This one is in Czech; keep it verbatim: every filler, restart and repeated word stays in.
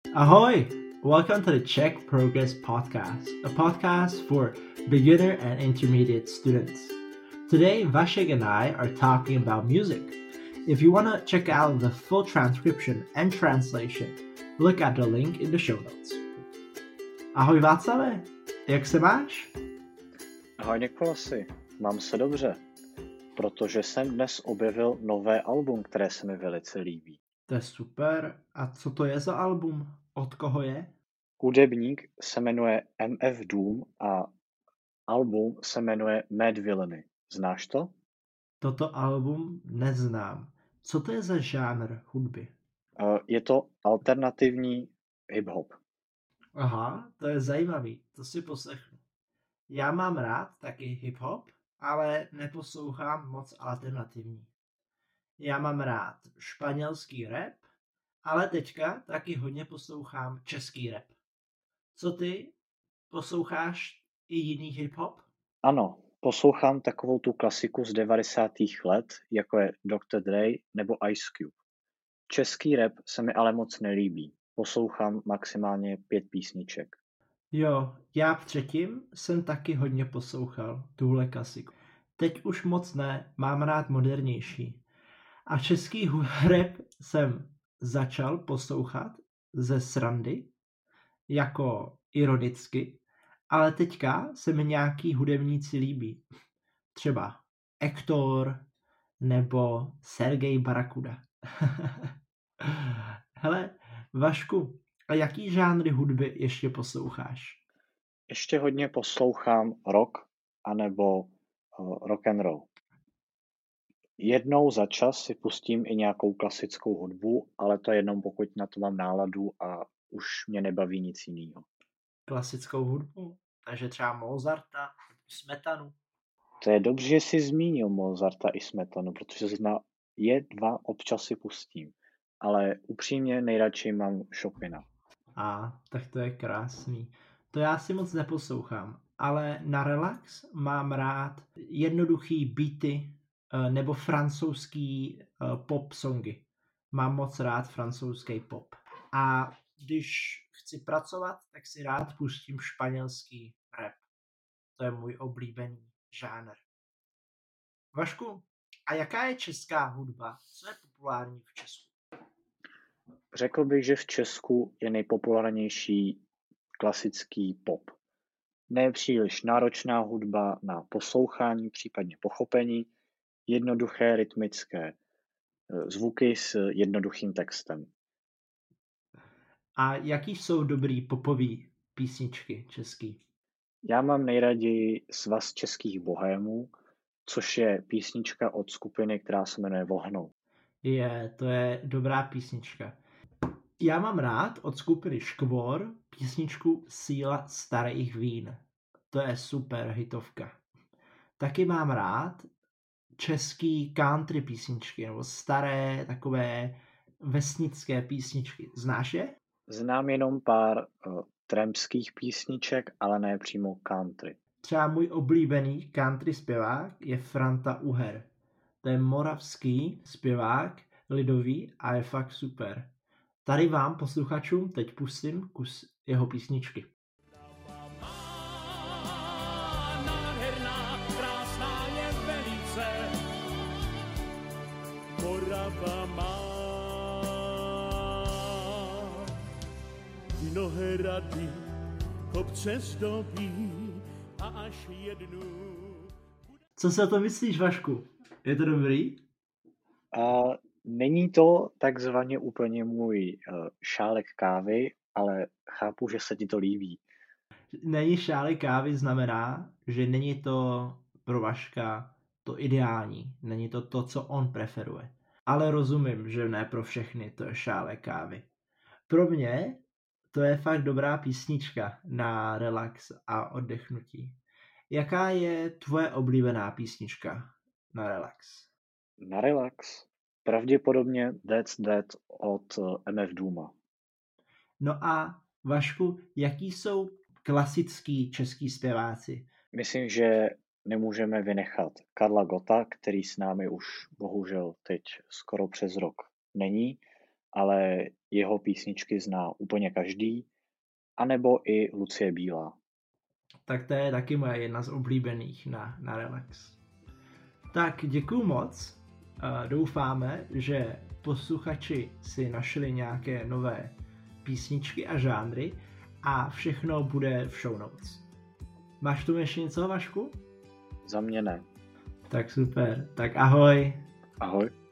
Ahoy! Welcome to the Czech Progress Podcast, a podcast for beginner and intermediate students. Today, Vašek and I are talking about music. If you want to check out the full transcription and translation, look at the link in the show notes. Ahoj Václave, jak se máš? Ahoj Nikolasi, mám se dobře, protože jsem dnes objevil nové album, které se mi velice líbí. To je super. A co to je za album? Od koho je? Hudebník se jmenuje M F Doom a album se jmenuje Mad Villainy. Znáš to? Toto album neznám. Co to je za žánr hudby? Je to alternativní hip-hop. Aha, to je zajímavý, to si poslechnu. Já mám rád taky hip-hop, ale neposlouchám moc alternativní. Já mám rád španělský rap, ale teďka taky hodně poslouchám český rap. Co ty? Posloucháš i jiný hip-hop? Ano, poslouchám takovou tu klasiku z devadesátých let, jako je doktor Dre nebo Ice Cube. Český rap se mi ale moc nelíbí. Poslouchám maximálně pět písniček. Jo, já předtím jsem taky hodně poslouchal tuhle klasiku. Teď už moc ne, mám rád modernější. A český rap jsem začal poslouchat ze srandy, jako ironicky, ale teďka se mi nějaký hudebníci líbí. Třeba Ektor nebo Sergej Barakuda. Hele, Vašku, a jaký žánry hudby ještě posloucháš? Ještě hodně poslouchám rock anebo uh, rock and roll. Jednou za čas si pustím i nějakou klasickou hudbu, ale to jenom pokud na to mám náladu a už mě nebaví nic jiného. Klasickou hudbu? Takže třeba Mozarta, Smetanu? To je dobře, že jsi zmínil Mozarta i Smetanu, protože zna je dva občas si pustím, ale upřímně nejradši mám Chopina. A, tak to je krásný. To já si moc neposlouchám, ale na relax mám rád jednoduchý beaty nebo francouzský pop songy. Mám moc rád francouzský pop. A když chci pracovat, tak si rád pustím španělský rap. To je můj oblíbený žánr. Vašku, a jaká je česká hudba? Co je populární v Česku? Řekl bych, že v Česku je nejpopulárnější klasický pop. Ne příliš náročná hudba na poslouchání, případně pochopení, jednoduché rytmické zvuky s jednoduchým textem. A jaký jsou dobrý popový písničky český? Já mám nejraději Svaz českých bohémů, což je písnička od skupiny, která se jmenuje Vohnou. Je, to je dobrá písnička. Já mám rád od skupiny Škvor písničku Síla starých vín. To je super hitovka. Taky mám rád český country písničky, nebo staré takové vesnické písničky. Znáš je? Znám jenom pár uh, trampských písniček, ale ne přímo country. Třeba můj oblíbený country zpěvák je Franta Uher. To je moravský zpěvák, lidový a je fakt super. Tady vám, posluchačům, teď pustím kus jeho písničky. Nádherná, krásná je velice, Morava má vinohrady, kopce zdobí a až jednu. Co si o to myslíš, Vašku? Je to dobrý? A není to takzvaně úplně můj uh, šálek kávy, ale chápu, že se ti to líbí. Není šálek kávy znamená, že není to pro Vaška to ideální. Není to to, co on preferuje. Ale rozumím, že ne pro všechny to je šálek kávy. Pro mě to je fakt dobrá písnička na relax a oddechnutí. Jaká je tvoje oblíbená písnička na relax? Na relax? Pravděpodobně That's That od uh, M F Dooma. No a Vašku, jaký jsou klasický český zpěváci? Myslím, že nemůžeme vynechat Karla Gotta, který s námi už bohužel teď skoro přes rok není, ale jeho písničky zná úplně každý, anebo i Lucie Bílá. Tak to je taky moje jedna z oblíbených na, na relax. Tak děkuju moc. Doufáme, že posluchači si našli nějaké nové písničky a žánry a všechno bude v show notes. Máš tu ještě něco, Vašku? Za mě ne. Tak super. Tak ahoj. Ahoj.